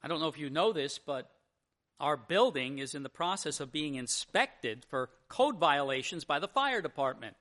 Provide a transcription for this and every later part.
I don't know if you know this, but our building is in the process of being inspected for code violations by the fire department.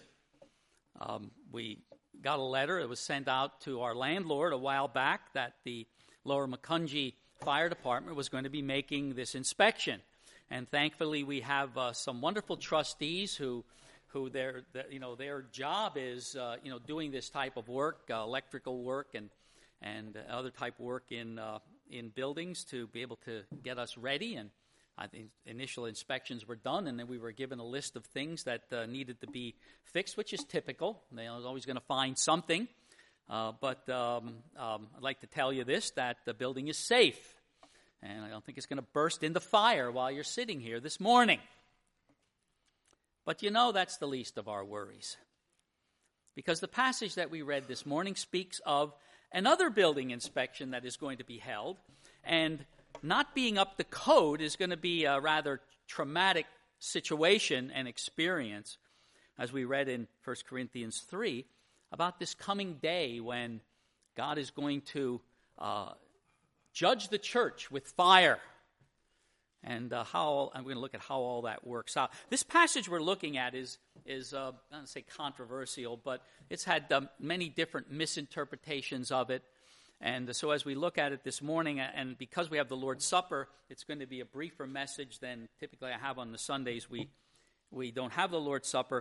We got a letter that was sent out to our landlord a while back that the Lower Macungie Fire Department was going to be making this inspection. And thankfully we have some wonderful trustees who their job is doing this type of work, electrical work and other type of work in buildings to be able to get us ready. And I think initial inspections were done, and then we were given a list of things that needed to be fixed, which is typical. They are always going to find something. But I'd like to tell you this, that the building is safe. And I don't think it's going to burst into fire while you're sitting here this morning. But that's the least of our worries. Because the passage that we read this morning speaks of another building inspection that is going to be held. And not being up to code is going to be a rather traumatic situation and experience, as we read in 1 Corinthians 3, about this coming day when God is going to judge the church with fire. And I'm going to look at how all that works out. This passage we're looking at is I don't want to say controversial, but it's had many different misinterpretations of it. And so as we look at it this morning, and because we have the Lord's Supper, it's going to be a briefer message than typically I have on the Sundays. We don't have the Lord's Supper.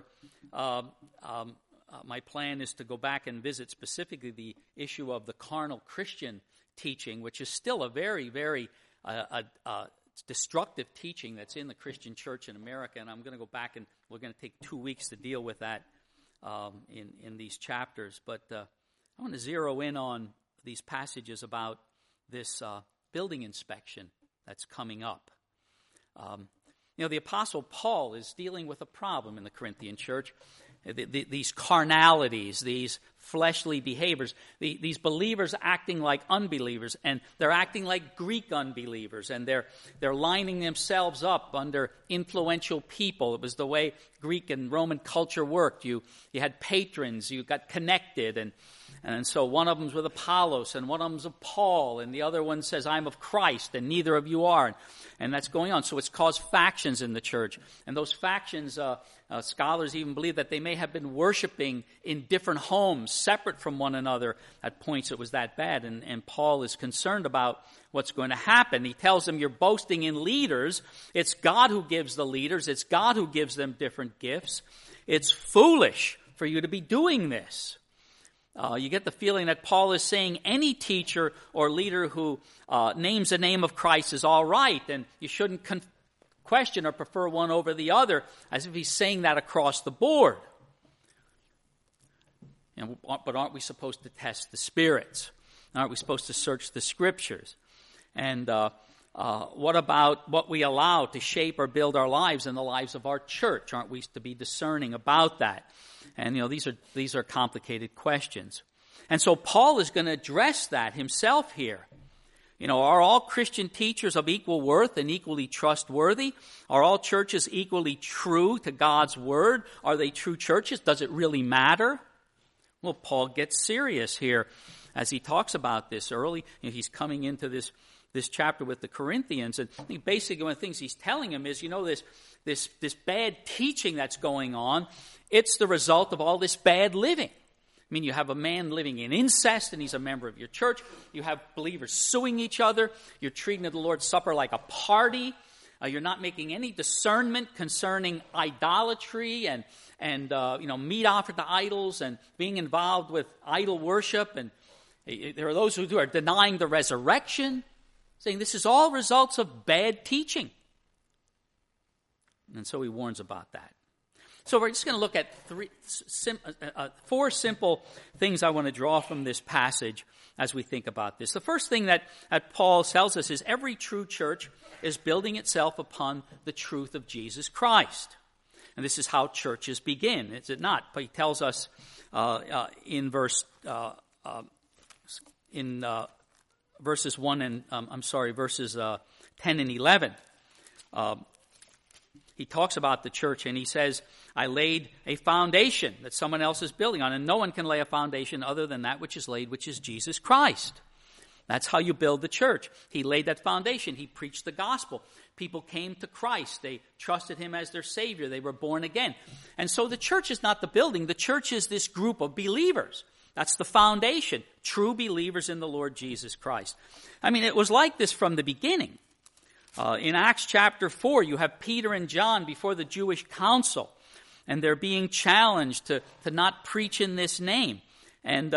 My plan is to go back and visit specifically the issue of the carnal Christian teaching, which is still a very, very destructive teaching that's in the Christian church in America. And I'm going to go back, and we're going to take 2 weeks to deal with that in these chapters. But I want to zero in on these passages about this building inspection that's coming up. The Apostle Paul is dealing with a problem in the Corinthian church. These carnalities, these fleshly behaviors, these believers acting like unbelievers, and they're acting like Greek unbelievers, and they're lining themselves up under influential people. It was the way Greek and Roman culture worked. You had patrons, you got connected, and so one of them's with Apollos, and one of them's of Paul, and the other one says, I'm of Christ, and neither of you are. And that's going on. So it's caused factions in the church. And those factions, scholars even believe that they may have been worshiping in different homes, separate from one another. At points it was that bad. And Paul is concerned about what's going to happen. He tells them, you're boasting in leaders. It's God who gives the leaders. It's God who gives them different gifts. It's foolish for you to be doing this. You get the feeling that Paul is saying any teacher or leader who names the name of Christ is all right, and you shouldn't question or prefer one over the other, as if he's saying that across the board. But aren't we supposed to test the spirits? Aren't we supposed to search the scriptures? And what about what we allow to shape or build our lives and the lives of our church? Aren't we to be discerning about that? And these are complicated questions. And so Paul is going to address that himself here. Are all Christian teachers of equal worth and equally trustworthy? Are all churches equally true to God's word? Are they true churches? Does it really matter? Well, Paul gets serious here as he talks about this early. He's coming into this chapter with the Corinthians, and I think basically one of the things he's telling them is, this bad teaching that's going on, it's the result of all this bad living. I mean, you have a man living in incest, and he's a member of your church. You have believers suing each other. You're treating the Lord's Supper like a party. You're not making any discernment concerning idolatry and meat offered to idols and being involved with idol worship. And there are those who are denying the resurrection, saying this is all results of bad teaching. And so he warns about that. So we're just going to look at 4 simple things I want to draw from this passage as we think about this. The first thing that Paul tells us is every true church is building itself upon the truth of Jesus Christ. And this is how churches begin, is it not? But he tells us in verses 10 and 11. He talks about the church and he says, I laid a foundation that someone else is building on, and no one can lay a foundation other than that which is laid, which is Jesus Christ. That's how you build the church. He laid that foundation. He preached the gospel. People came to Christ. They trusted him as their Savior. They were born again. And so the church is not the building. The church is this group of believers. That's the foundation. True believers in the Lord Jesus Christ. I mean, it was like this from the beginning. In Acts chapter 4, you have Peter and John before the Jewish council. And they're being challenged to not preach in this name. And,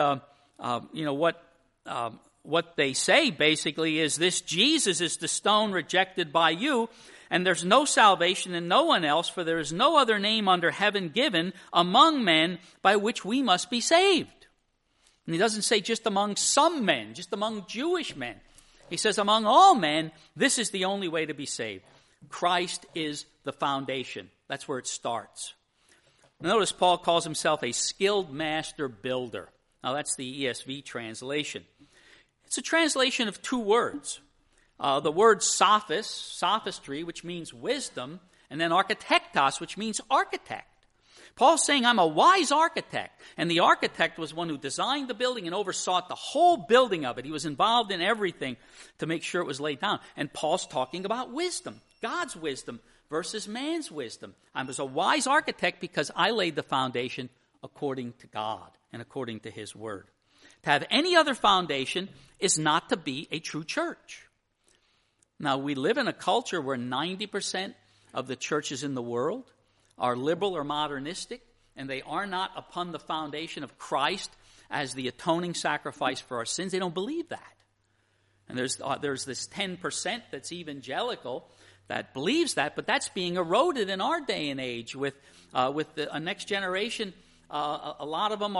what they say basically is this: Jesus is the stone rejected by you, and there's no salvation in no one else, for there is no other name under heaven given among men by which we must be saved. And he doesn't say just among some men, just among Jewish men. He says among all men, this is the only way to be saved. Christ is the foundation. That's where it starts. Notice Paul calls himself a skilled master builder. Now that's the ESV translation. It's a translation of two words. The word sophis, sophistry, which means wisdom, and then architectos, which means architect. Paul's saying, I'm a wise architect. And the architect was one who designed the building and oversaw the whole building of it. He was involved in everything to make sure it was laid down. And Paul's talking about wisdom, God's wisdom versus man's wisdom. I was a wise architect because I laid the foundation according to God and according to his word. To have any other foundation is not to be a true church. Now, we live in a culture where 90% of the churches in the world are liberal or modernistic, and they are not upon the foundation of Christ as the atoning sacrifice for our sins. They don't believe that. And there's this 10% that's evangelical that believes that, but that's being eroded in our day and age with the next generation. A lot of them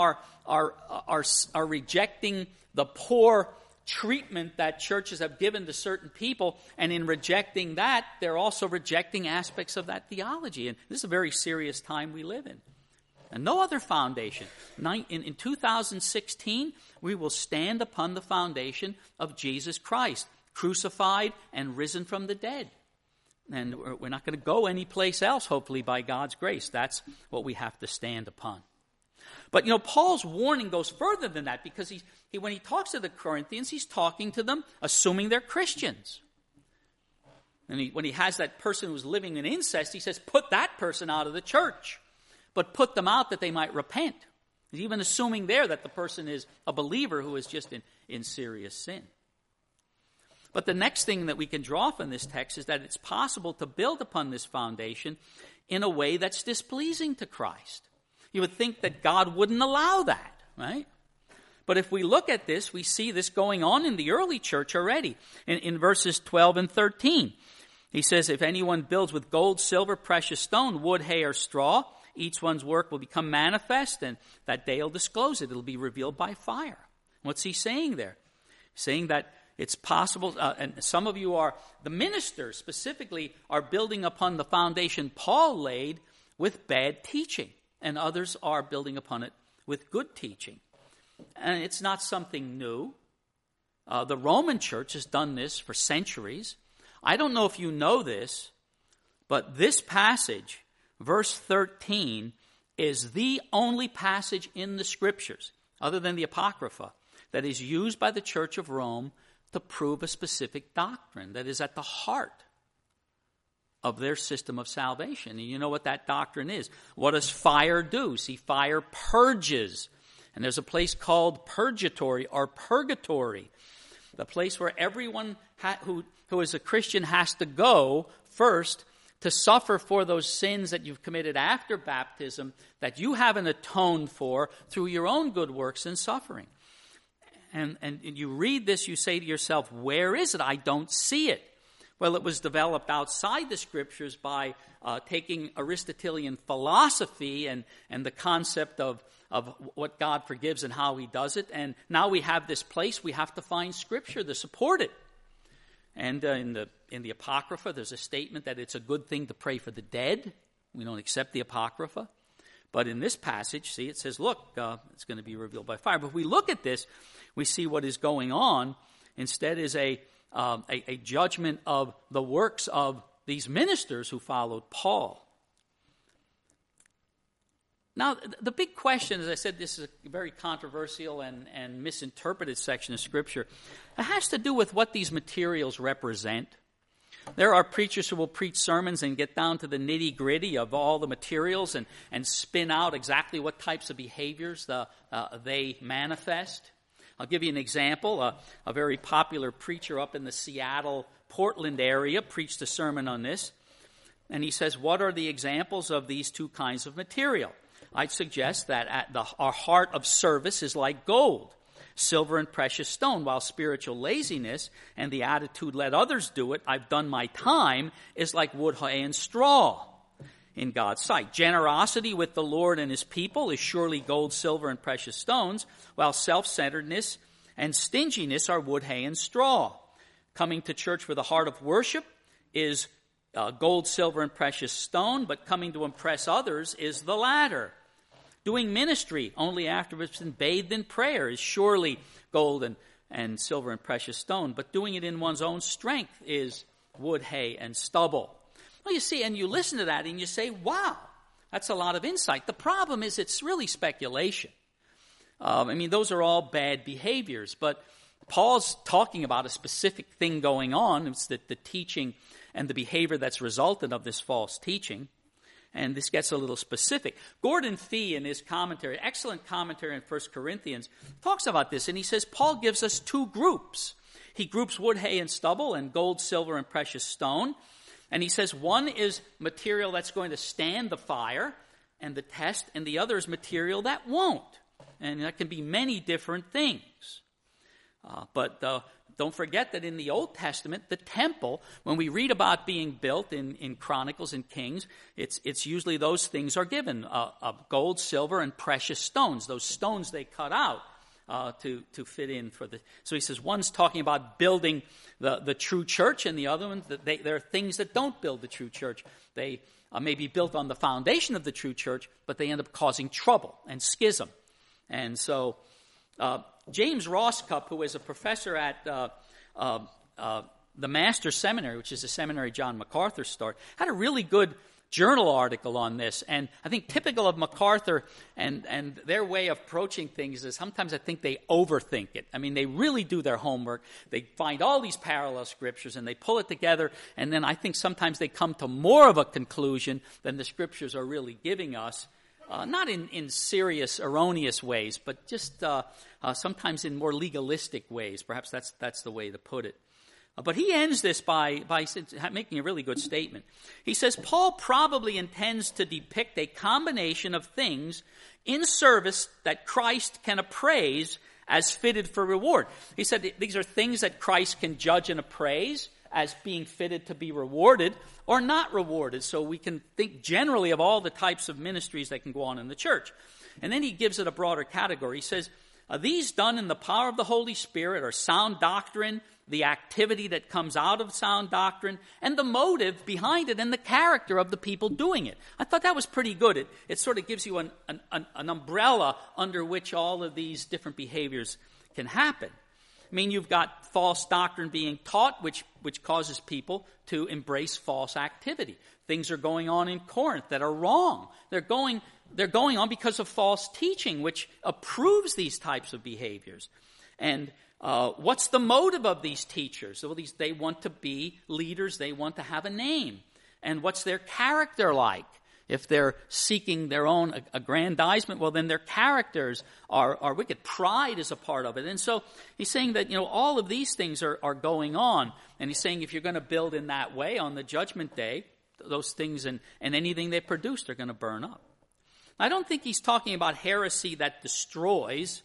are rejecting the poor treatment that churches have given to certain people, and in rejecting that, they're also rejecting aspects of that theology. And this is a very serious time we live in. And no other foundation. In 2016, we will stand upon the foundation of Jesus Christ, crucified and risen from the dead. And we're not going to go anyplace else, hopefully, by God's grace. That's what we have to stand upon. But, Paul's warning goes further than that, because when he talks to the Corinthians, he's talking to them assuming they're Christians. And when he has that person who's living in incest, he says, put that person out of the church, but put them out that they might repent. He's even assuming there that the person is a believer who is just in serious sin. But the next thing that we can draw from this text is that it's possible to build upon this foundation in a way that's displeasing to Christ. You would think that God wouldn't allow that, right? But if we look at this, we see this going on in the early church already. In verses 12 and 13, he says, if anyone builds with gold, silver, precious stone, wood, hay, or straw, each one's work will become manifest, and that day will disclose it. It'll be revealed by fire. What's he saying there? Saying that it's possible, and some of you are, the ministers specifically, are building upon the foundation Paul laid with bad teaching. And others are building upon it with good teaching. And it's not something new. The Roman church has done this for centuries. I don't know if you know this, but this passage, verse 13, is the only passage in the Scriptures, other than the Apocrypha, that is used by the Church of Rome to prove a specific doctrine that is at the heart of their system of salvation. And you know what that doctrine is. What does fire do? See, fire purges. And there's a place called purgatory or purgatory, the place where everyone who is a Christian has to go first to suffer for those sins that you've committed after baptism that you haven't atoned for through your own good works and suffering. And you read this, you say to yourself, where is it? I don't see it. Well, it was developed outside the Scriptures by taking Aristotelian philosophy and the concept of what God forgives and how he does it. And now we have this place, we have to find Scripture to support it. And in the Apocrypha, there's a statement that it's a good thing to pray for the dead. We don't accept the Apocrypha. But in this passage, see, it says, look, it's going to be revealed by fire. But if we look at this, we see what is going on. Instead is a judgment of the works of these ministers who followed Paul. Now, the big question, as I said, this is a very controversial and misinterpreted section of Scripture. It has to do with what these materials represent. There are preachers who will preach sermons and get down to the nitty-gritty of all the materials and spin out exactly what types of behaviors they manifest. I'll give you an example. A very popular preacher up in the Seattle, Portland area preached a sermon on this. And he says, what are the examples of these two kinds of material? I'd suggest that our heart of service is like gold, silver and precious stone, while spiritual laziness and the attitude, let others do it, I've done my time, is like wood, hay, and straw in God's sight. Generosity with the Lord and his people is surely gold, silver, and precious stones, while self-centeredness and stinginess are wood, hay, and straw. Coming to church with a heart of worship is gold, silver, and precious stone, but coming to impress others is the latter. Doing ministry only after it's been bathed in prayer is surely gold and silver and precious stone, but doing it in one's own strength is wood, hay, and stubble. Well, you see, and you listen to that and you say, wow, that's a lot of insight. The problem is it's really speculation. Those are all bad behaviors, but Paul's talking about a specific thing going on. It's the teaching and the behavior that's resulted of this false teaching. And this gets a little specific. Gordon Fee, in his commentary, excellent commentary on 1 Corinthians, talks about this. And he says Paul gives us two groups. He groups wood, hay, and stubble, and gold, silver, and precious stone. And he says one is material that's going to stand the fire and the test, and the other is material that won't. And that can be many different things. But don't forget that in the Old Testament, the temple, when we read about being built in Chronicles and Kings, it's usually those things are given, gold, silver, and precious stones. Those stones they cut out to fit in for the... So he says one's talking about building the true church, and the other one, there are things that don't build the true church. They may be built on the foundation of the true church, but they end up causing trouble and schism. And so... James Rosscup, who is a professor at the Master's Seminary, which is the seminary John MacArthur started, had a really good journal article on this. And I think typical of MacArthur and their way of approaching things is sometimes I think they overthink it. They really do their homework. They find all these parallel scriptures and they pull it together. And then I think sometimes they come to more of a conclusion than the scriptures are really giving us. Not in serious, erroneous ways, but just sometimes in more legalistic ways. Perhaps that's the way to put it. But he ends this by making a really good statement. He says, Paul probably intends to depict a combination of things in service that Christ can appraise as fitted for reward. He said these are things that Christ can judge and appraise as being fitted to be rewarded or not rewarded. So we can think generally of all the types of ministries that can go on in the church. And then he gives it a broader category. He says, these done in the power of the Holy Spirit are sound doctrine, the activity that comes out of sound doctrine, and the motive behind it and the character of the people doing it. I thought that was pretty good. It sort of gives you an umbrella under which all of these different behaviors can happen. You've got false doctrine being taught, which causes people to embrace false activity. Things are going on in Corinth that are wrong. They're going on because of false teaching, which approves these types of behaviors. And what's the motive of these teachers? Well, they want to be leaders. They want to have a name. And what's their character like? If they're seeking their own aggrandizement, well, then their characters are wicked. Pride is a part of it. And so he's saying that, all of these things are going on. And he's saying if you're going to build in that way on the judgment day, those things and anything they produced are going to burn up. I don't think he's talking about heresy that destroys.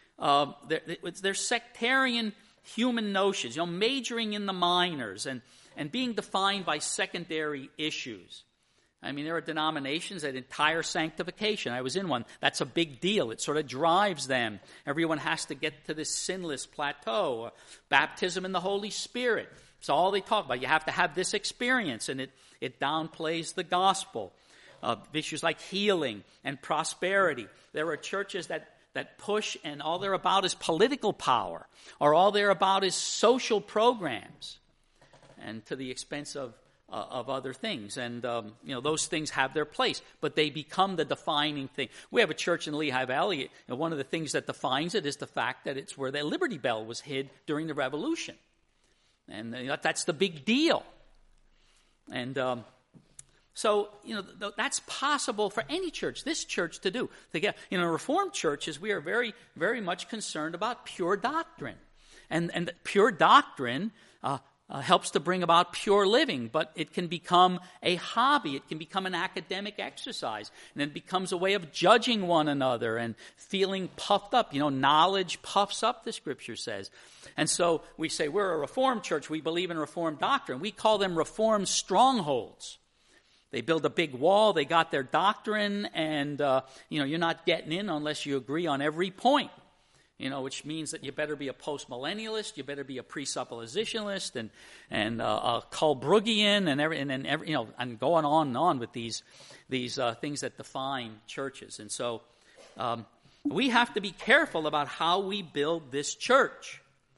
They're sectarian human notions, majoring in the minors and being defined by secondary issues. There are denominations that entire sanctification. I was in one. That's a big deal. It sort of drives them. Everyone has to get to this sinless plateau. Baptism in the Holy Spirit. It's all they talk about. You have to have this experience, and it downplays the gospel. Issues like healing and prosperity. There are churches that push, and all they're about is political power, or all they're about is social programs, and to the expense of of other things. And, those things have their place, but they become the defining thing. We have a church in Lehigh Valley, and one of the things that defines it is the fact that it's where the Liberty Bell was hid during the Revolution. And that's the big deal. And so, that's possible for any church, this church to do. In Reformed churches, we are very, very much concerned about pure doctrine. And pure doctrine helps to bring about pure living, but it can become a hobby. It can become an academic exercise, and it becomes a way of judging one another and feeling puffed up. Knowledge puffs up, the Scripture says. And so we say we're a Reformed church. We believe in Reformed doctrine. We call them Reformed strongholds. They build a big wall. They got their doctrine, and you're not getting in unless you agree on every point. Which means that you better be a postmillennialist, you better be a presuppositionalist, and a Culbruggian, and going on and on with these things that define churches. And so we have to be careful about how we build this church.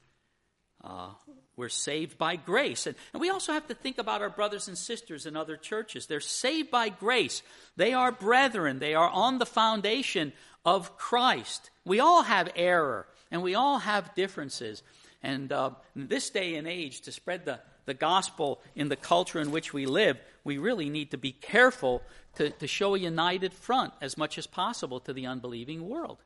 We're saved by grace. And we also have to think about our brothers and sisters in other churches. They're saved by grace. They are brethren. They are on the foundation of Christ. We all have error, and we all have differences. And in this day and age, to spread the gospel in the culture in which we live, we really need to be careful to show a united front as much as possible to the unbelieving world.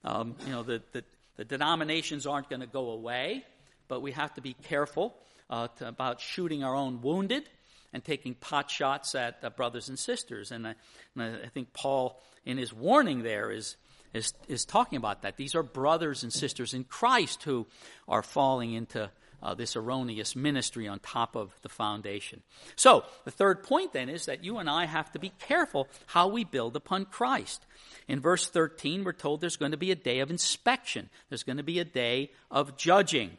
The denominations aren't going to go away, but we have to be careful about shooting our own wounded and taking pot shots at brothers and sisters. And I think Paul, in his warning there, is talking about that. These are brothers and sisters in Christ who are falling into this erroneous ministry on top of the foundation. So, the third point then is that you and I have to be careful how we build upon Christ. In verse 13, we're told there's going to be a day of inspection. There's going to be a day of judging.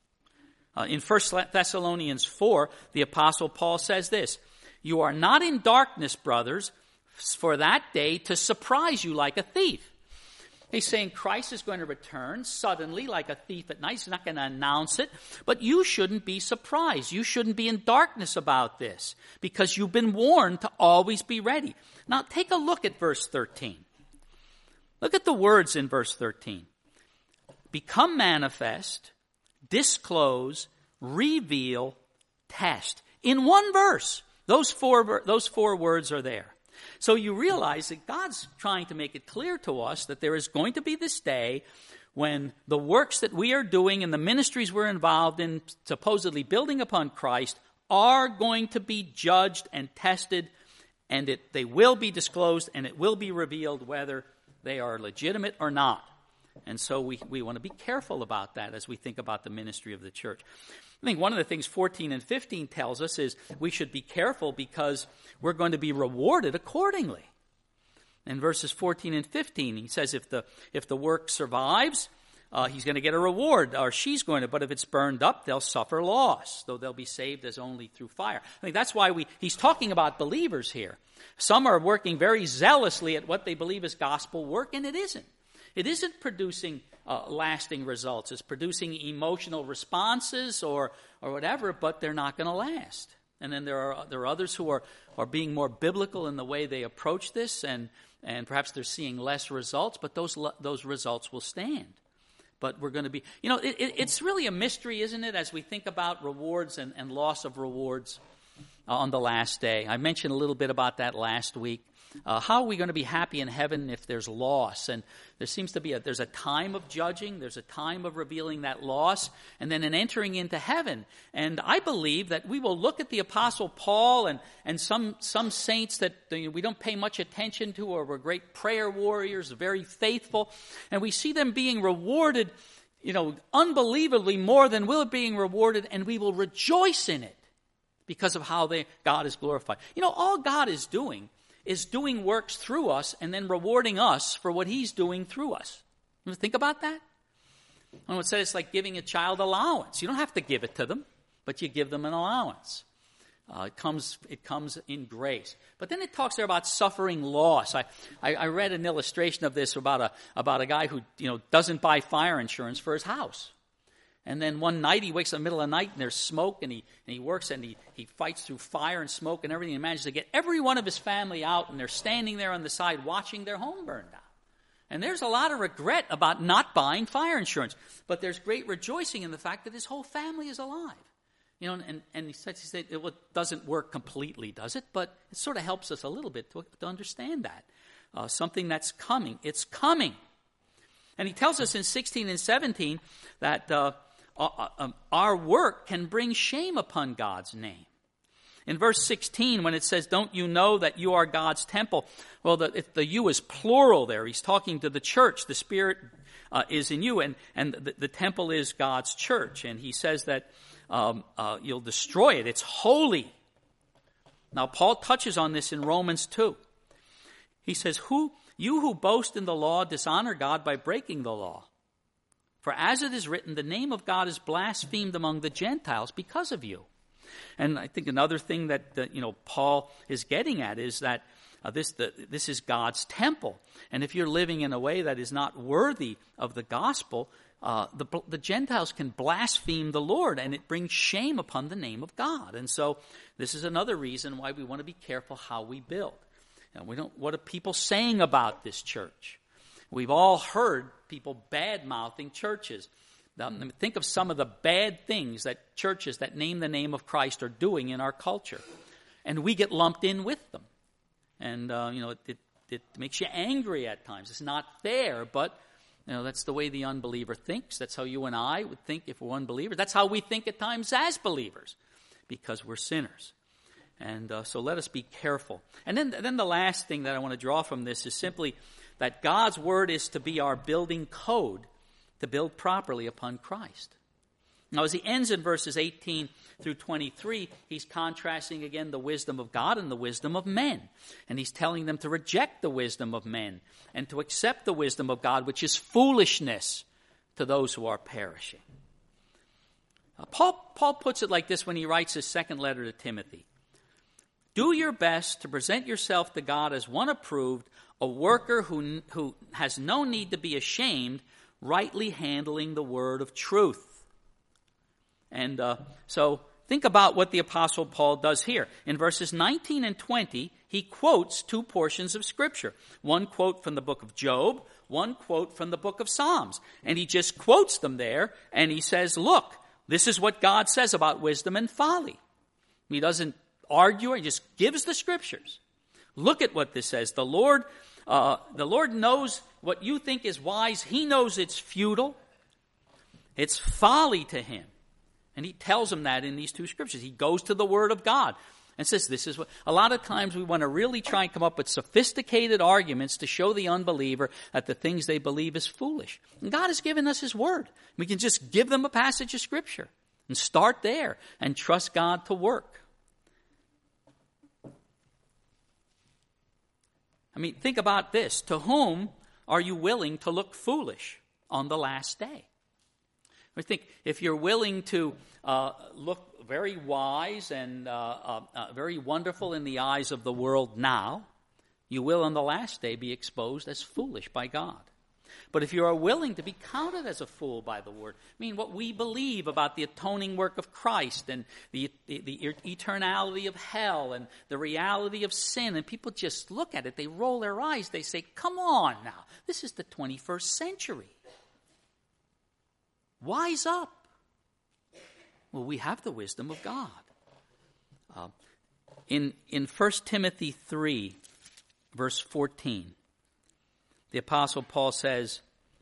In 1 Thessalonians 4, the Apostle Paul says this, "You are not in darkness, brothers, for that day to surprise you like a thief." He's saying Christ is going to return suddenly like a thief at night. He's not going to announce it. But you shouldn't be surprised. You shouldn't be in darkness about this because you've been warned to always be ready. Now take a look at verse 13. Look at the words in verse 13. Become manifest, disclose, reveal, test. In one verse, those four words are there. So you realize that God's trying to make it clear to us that there is going to be this day when the works that we are doing and the ministries we're involved in, supposedly building upon Christ, are going to be judged and tested, and they will be disclosed, and it will be revealed whether they are legitimate or not. And so we want to be careful about that as we think about the ministry of the church. I think one of the things 14 and 15 tells us is we should be careful because we're going to be rewarded accordingly. In verses 14 and 15, he says if the work survives, he's going to get a reward, or she's going to, but if it's burned up, they'll suffer loss, though they'll be saved as only through fire. I think that's why he's talking about believers here. Some are working very zealously at what they believe is gospel work, and it isn't. It isn't producing lasting results. It's producing emotional responses or whatever, but they're not going to last. And then there are others who are being more biblical in the way they approach this, and perhaps they're seeing less results, but those results will stand. But we're going to be, it's really a mystery, isn't it, as we think about rewards and loss of rewards on the last day. I mentioned a little bit about that last week. How are we going to be happy in heaven if there's loss? And there seems to be there's a time of judging, there's a time of revealing that loss, and then an entering into heaven. And I believe that we will look at the Apostle Paul and some saints that we don't pay much attention to, or were great prayer warriors, very faithful, and we see them being rewarded, unbelievably more than we're being rewarded, and we will rejoice in it because of how God is glorified. All God is doing works through us and then rewarding us for what he's doing through us. You think about that? I would say it's like giving a child allowance. You don't have to give it to them, but you give them an allowance. It comes in grace. But then it talks there about suffering loss. I read an illustration of this about a guy who doesn't buy fire insurance for his house. And then one night he wakes up in the middle of the night and there's smoke, and he works and he fights through fire and smoke and everything, and manages to get every one of his family out, and they're standing there on the side watching their home burn down. And there's a lot of regret about not buying fire insurance, but there's great rejoicing in the fact that his whole family is alive. And he said it doesn't work completely, does it? But it sort of helps us a little bit to understand that. Something that's coming. It's coming. And he tells us in 16 and 17 that our work can bring shame upon God's name. In verse 16, when it says, don't you know that you are God's temple? Well, the you is plural there. He's talking to the church. The Spirit is in you, and the temple is God's church. And he says that you'll destroy it. It's holy. Now, Paul touches on this in Romans 2. He says, you who boast in the law dishonor God by breaking the law. For as it is written, the name of God is blasphemed among the Gentiles because of you. And I think another thing that Paul is getting at is that this is God's temple. And if you're living in a way that is not worthy of the gospel, the Gentiles can blaspheme the Lord, and it brings shame upon the name of God. And so this is another reason why we want to be careful how we build. What are people saying about this church? We've all heard people bad-mouthing churches. Think of some of the bad things that churches that name the name of Christ are doing in our culture. And we get lumped in with them. And, it makes you angry at times. It's not fair, but, that's the way the unbeliever thinks. That's how you and I would think if we're unbelievers. That's how we think at times as believers, because we're sinners. And so let us be careful. And then the last thing that I want to draw from this is simply that God's word is to be our building code to build properly upon Christ. Now, as he ends in verses 18 through 23, he's contrasting again the wisdom of God and the wisdom of men. And he's telling them to reject the wisdom of men and to accept the wisdom of God, which is foolishness to those who are perishing. Paul puts it like this when he writes his second letter to Timothy. Do your best to present yourself to God as one approved, a worker who has no need to be ashamed, rightly handling the word of truth. And so think about what the Apostle Paul does here. In verses 19 and 20, he quotes two portions of Scripture. One quote from the book of Job, one quote from the book of Psalms. And he just quotes them there, and he says, look, this is what God says about wisdom and folly. He doesn't argue, he just gives the Scriptures. Look at what this says. The Lord knows what you think is wise. He knows it's futile. It's folly to him. And he tells them that in these two scriptures. He goes to the Word of God and says this is what... A lot of times we want to really try and come up with sophisticated arguments to show the unbeliever that the things they believe is foolish. And God has given us His Word. We can just give them a passage of Scripture and start there and trust God to work. I mean, think about this. To whom are you willing to look foolish on the last day? I think if you're willing to look very wise and very wonderful in the eyes of the world now, you will on the last day be exposed as foolish by God. But if you are willing to be counted as a fool by the Word, I mean, what we believe about the atoning work of Christ and the eternality of hell and the reality of sin, and people just look at it, they roll their eyes, they say, come on now, this is the 21st century. Wise up. Well, we have the wisdom of God. In 1 Timothy 3, verse 14, the Apostle Paul says,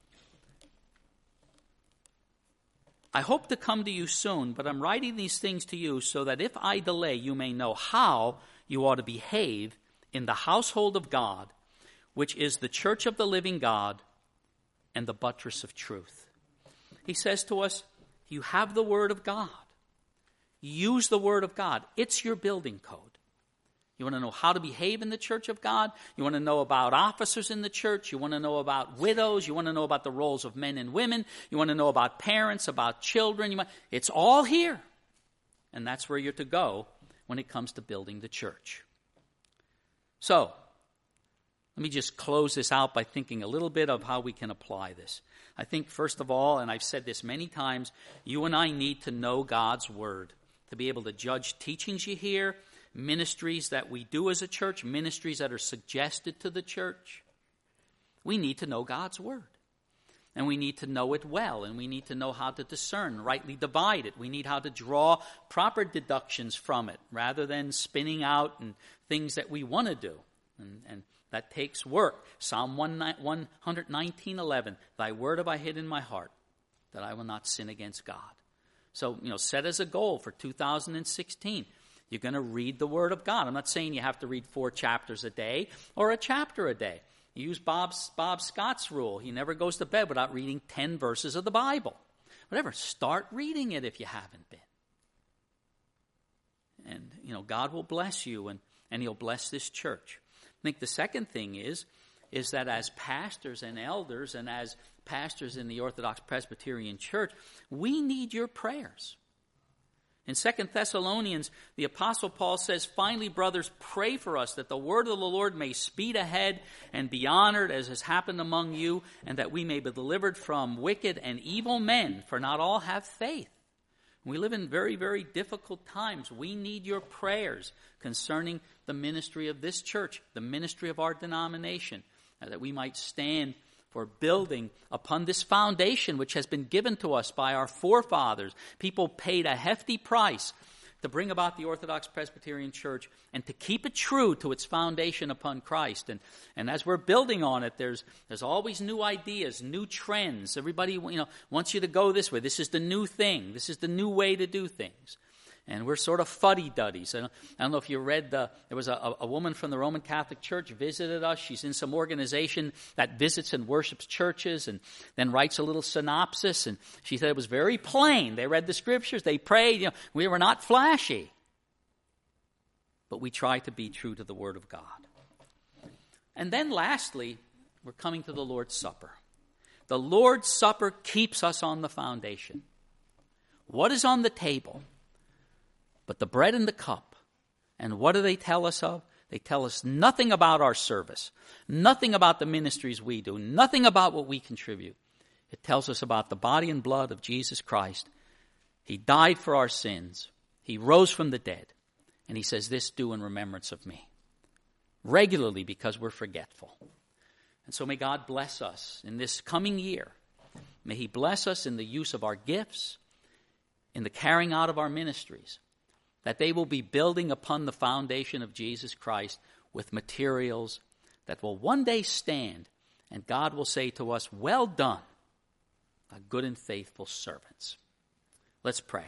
I hope to come to you soon, but I'm writing these things to you so that if I delay, you may know how you ought to behave in the household of God, which is the church of the living God and the buttress of truth. He says to us, you have the Word of God. Use the Word of God. It's your building code. You want to know how to behave in the church of God? You want to know about officers in the church? You want to know about widows? You want to know about the roles of men and women? You want to know about parents, about children? It's all here. And that's where you're to go when it comes to building the church. So, Let me just close this out by thinking a little bit of how we can apply this. I think, first of all, and I've said this many times, you and I need to know God's Word to be able to judge teachings you hear, ministries that we do as a church, ministries that are suggested to the church. We need to know God's Word. And we need to know it well, and we need to know how to discern, rightly divide it. We need how to draw proper deductions from it, rather than spinning out and things that we want to do. And that takes work. Psalm 119:11, thy word have I hid in my heart, that I will not sin against God. So, set as a goal for 2016. You're going to read the Word of God. I'm not saying you have to read 4 chapters a day or a chapter a day. You use Bob Scott's rule. He never goes to bed without reading 10 verses of the Bible. Whatever, start reading it if you haven't been. And, God will bless you, and He'll bless this church. I think the second thing is that as pastors and elders and as pastors in the Orthodox Presbyterian Church, we need your prayers. In 2 Thessalonians, the Apostle Paul says, finally, brothers, pray for us that the word of the Lord may speed ahead and be honored as has happened among you, and that we may be delivered from wicked and evil men, for not all have faith. We live in very, very difficult times. We need your prayers concerning the ministry of this church, the ministry of our denomination, that we might stand for building upon this foundation which has been given to us by our forefathers. People paid a hefty price to bring about the Orthodox Presbyterian Church and to keep it true to its foundation upon Christ. And as we're building on it, there's always new ideas, new trends. Everybody wants you to go this way. This is the new thing. This is the new way to do things. And we're sort of fuddy-duddies. I don't know if you read, there was a woman from the Roman Catholic Church visited us. She's in some organization that visits and worships churches and then writes a little synopsis. And she said it was very plain. They read the scriptures. They prayed. We were not flashy. But we try to be true to the Word of God. And then lastly, we're coming to the Lord's Supper. The Lord's Supper keeps us on the foundation. What is on the table? But the bread and the cup. And what do they tell us of? They tell us nothing about our service, nothing about the ministries we do, nothing about what we contribute. It tells us about the body and blood of Jesus Christ. He died for our sins. He rose from the dead. And He says, this do in remembrance of me. Regularly, because we're forgetful. And so may God bless us in this coming year. May He bless us in the use of our gifts, in the carrying out of our ministries, that they will be building upon the foundation of Jesus Christ with materials that will one day stand, and God will say to us, well done, a good and faithful servants. Let's pray.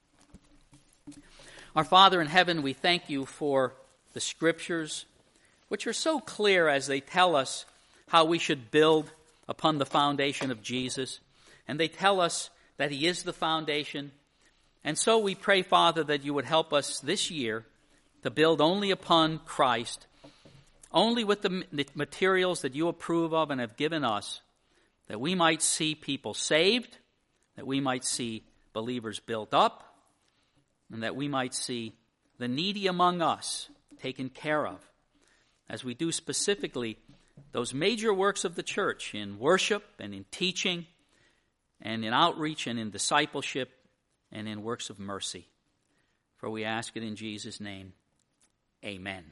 Our Father in heaven, we thank You for the Scriptures, which are so clear as they tell us how we should build upon the foundation of Jesus. And they tell us that He is the foundation. And so we pray, Father, that You would help us this year to build only upon Christ, only with the materials that You approve of and have given us, that we might see people saved, that we might see believers built up, and that we might see the needy among us taken care of, as we do specifically those major works of the church in worship and in teaching and in outreach and in discipleship and in works of mercy. For we ask it in Jesus' name. Amen.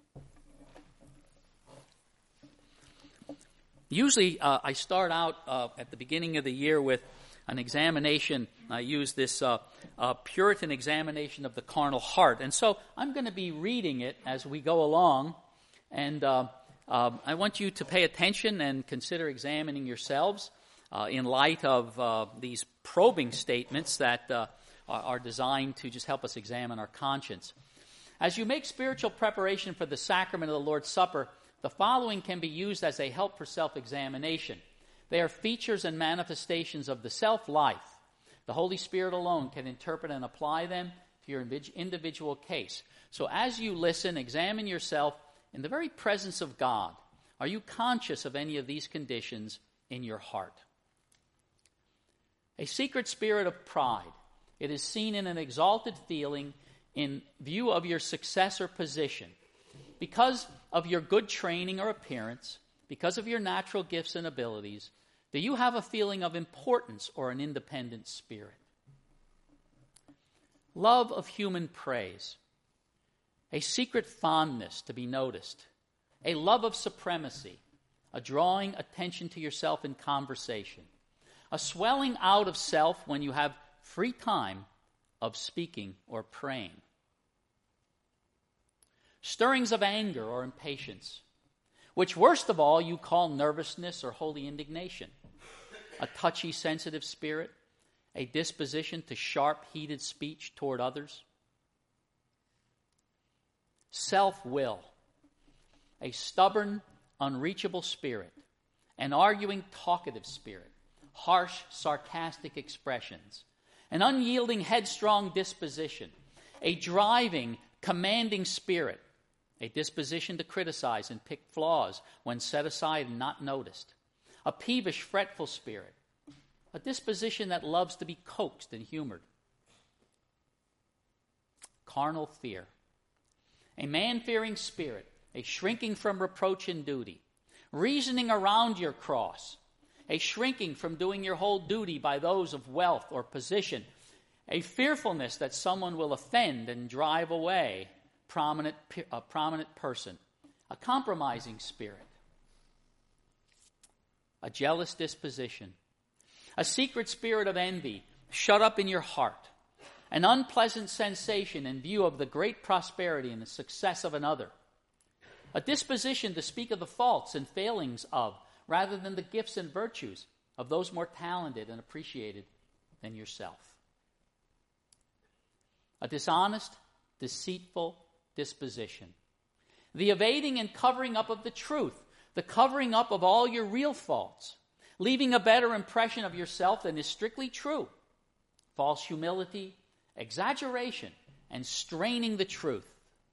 Usually I start out at the beginning of the year with an examination. I use this Puritan examination of the carnal heart. And so I'm going to be reading it as we go along. And I want you to pay attention and consider examining yourselves in light of these probing statements that are designed to just help us examine our conscience. As you make spiritual preparation for the sacrament of the Lord's Supper, the following can be used as a help for self-examination. They are features and manifestations of the self-life. The Holy Spirit alone can interpret and apply them to your individual case. So as you listen, examine yourself in the very presence of God. Are you conscious of any of these conditions in your heart? A secret spirit of pride. It is seen in an exalted feeling in view of your success or position. Because of your good training or appearance, because of your natural gifts and abilities, do you have a feeling of importance or an independent spirit? Love of human praise, a secret fondness to be noticed, a love of supremacy, a drawing attention to yourself in conversation, a swelling out of self when you have free time of speaking or praying. Stirrings of anger or impatience, which worst of all you call nervousness or holy indignation, a touchy, sensitive spirit, a disposition to sharp, heated speech toward others. Self-will, a stubborn, unreachable spirit, an arguing, talkative spirit, harsh, sarcastic expressions, an unyielding, headstrong disposition, a driving, commanding spirit, a disposition to criticize and pick flaws when set aside and not noticed, a peevish, fretful spirit, a disposition that loves to be coaxed and humored. Carnal fear, a man-fearing spirit, a shrinking from reproach and duty, reasoning around your cross, a shrinking from doing your whole duty by those of wealth or position, a fearfulness that someone will offend and drive away a prominent person, a compromising spirit, a jealous disposition, a secret spirit of envy shut up in your heart, an unpleasant sensation in view of the great prosperity and the success of another, a disposition to speak of the faults and failings of, rather than the gifts and virtues of those more talented and appreciated than yourself. A dishonest, deceitful disposition. The evading and covering up of the truth, the covering up of all your real faults, leaving a better impression of yourself than is strictly true. False humility, exaggeration, and straining the truth.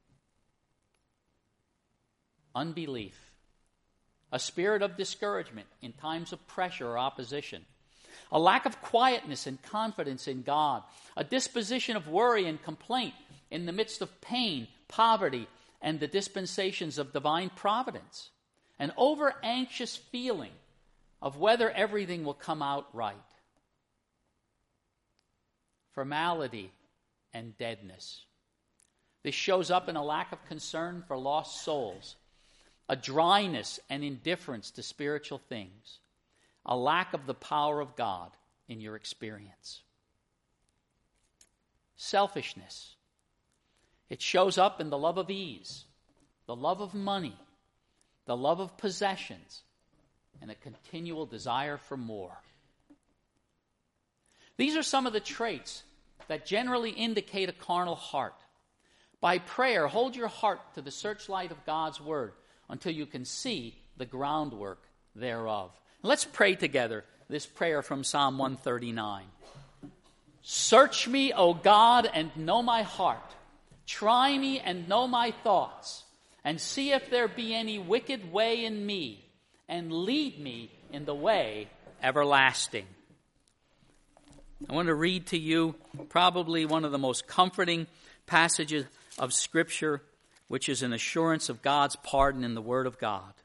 Unbelief. A spirit of discouragement in times of pressure or opposition. A lack of quietness and confidence in God. A disposition of worry and complaint in the midst of pain, poverty, and the dispensations of divine providence. An over-anxious feeling of whether everything will come out right. Formality and deadness. This shows up in a lack of concern for lost souls, a dryness and indifference to spiritual things, a lack of the power of God in your experience. Selfishness. It shows up in the love of ease, the love of money, the love of possessions, and a continual desire for more. These are some of the traits that generally indicate a carnal heart. By prayer, hold your heart to the searchlight of God's Word until you can see the groundwork thereof. Let's pray together this prayer from Psalm 139. Search me, O God, and know my heart. Try me and know my thoughts, and see if there be any wicked way in me, and lead me in the way everlasting. I want to read to you probably one of the most comforting passages of Scripture, which is an assurance of God's pardon in the Word of God.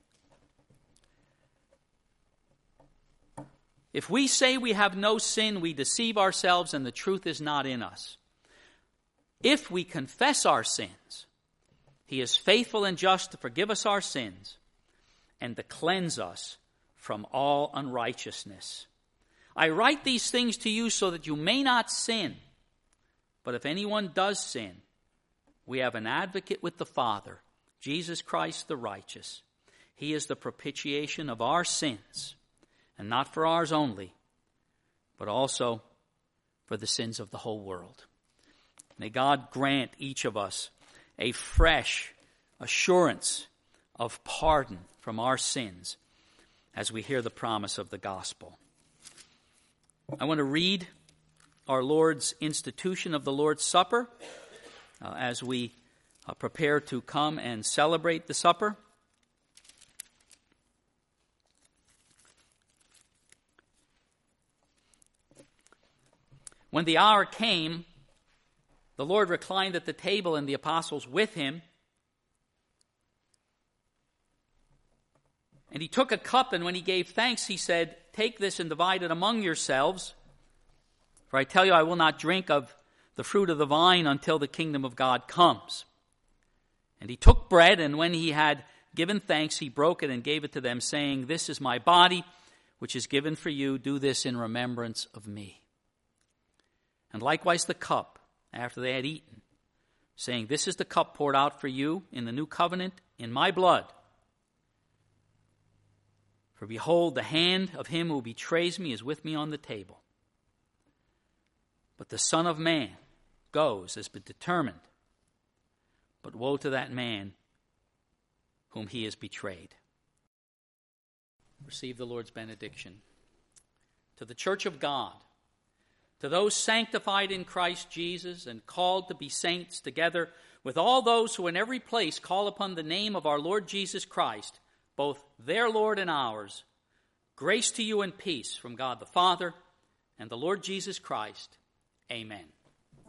If we say we have no sin, we deceive ourselves and the truth is not in us. If we confess our sins, He is faithful and just to forgive us our sins and to cleanse us from all unrighteousness. I write these things to you so that you may not sin. But if anyone does sin, we have an advocate with the Father, Jesus Christ the righteous. He is the propitiation of our sins, and not for ours only, but also for the sins of the whole world. May God grant each of us a fresh assurance of pardon from our sins as we hear the promise of the gospel. I want to read our Lord's institution of the Lord's Supper as we prepare to come and celebrate the supper. When the hour came, the Lord reclined at the table and the apostles with him. And he took a cup, and when he gave thanks, he said, "Take this and divide it among yourselves. For I tell you, I will not drink of the fruit of the vine until the kingdom of God comes." And he took bread, and when he had given thanks, he broke it and gave it to them, saying, "This is my body, which is given for you. Do this in remembrance of me." And likewise the cup, after they had eaten, saying, "This is the cup poured out for you in the new covenant in my blood. For behold, the hand of him who betrays me is with me on the table. But the Son of Man goes as been determined. But woe to that man whom he has betrayed." Receive the Lord's benediction. To the church of God, to those sanctified in Christ Jesus and called to be saints, together with all those who in every place call upon the name of our Lord Jesus Christ, both their Lord and ours, grace to you and peace from God the Father and the Lord Jesus Christ. Amen.